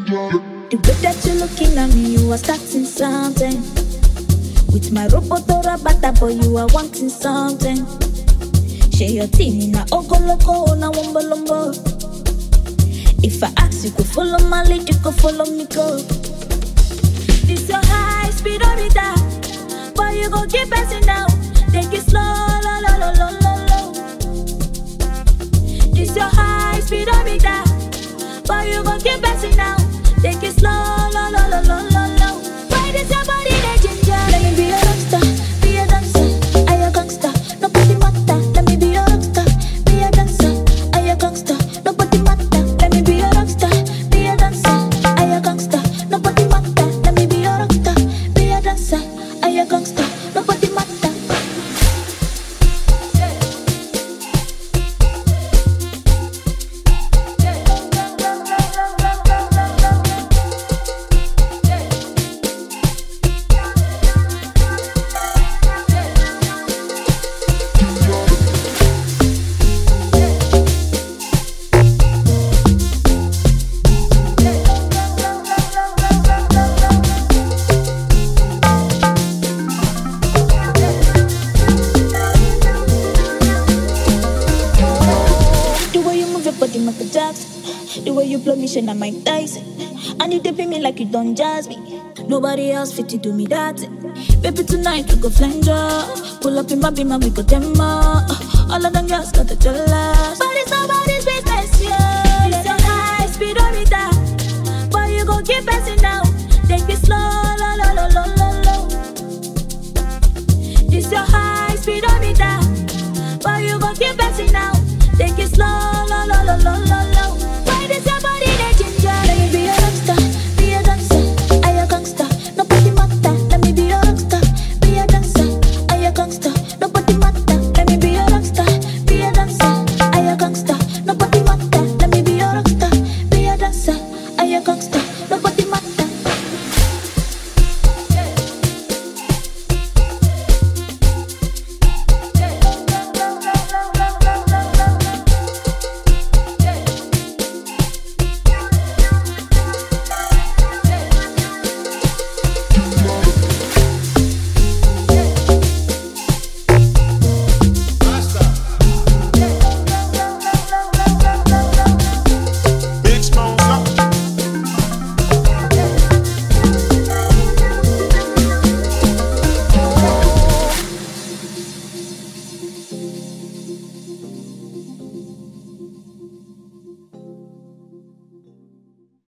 The way that you're looking at me, you are starting something. With my robotora bata, boy, you are wanting something. Share your team in a ogoloko na wombolombo. If I ask you, go follow my lead, you go follow me, go. This your high speed orbiter, but you go keep passing down. Take it slow, low, low, low, low, low, low. This your high speed orbiter, but you go keep passing down. Take it slow, low, low, low, low, low, low. Why does your body get ginger? Let me be a rockstar, be a dancer, I a gangster. Nobody matter. Let me be a rockstar, be a dancer, I a gangster. Nobody matter. Let me be a rockstar, be a dancer, I a gangster. Nobody matter. Let me be a rockstar, be a dancer, I a gangster. Nobody matter. The way you blow me, shine on my Tyson. And you dipping me like you done jazz me. Nobody else fit to do me that. Baby, tonight we go flanger. Pull up in my beam and we go demo. All of them girls got the jealous. But it's nobody's business, yeah. It's a high speed orbiter, but you go keep passing down.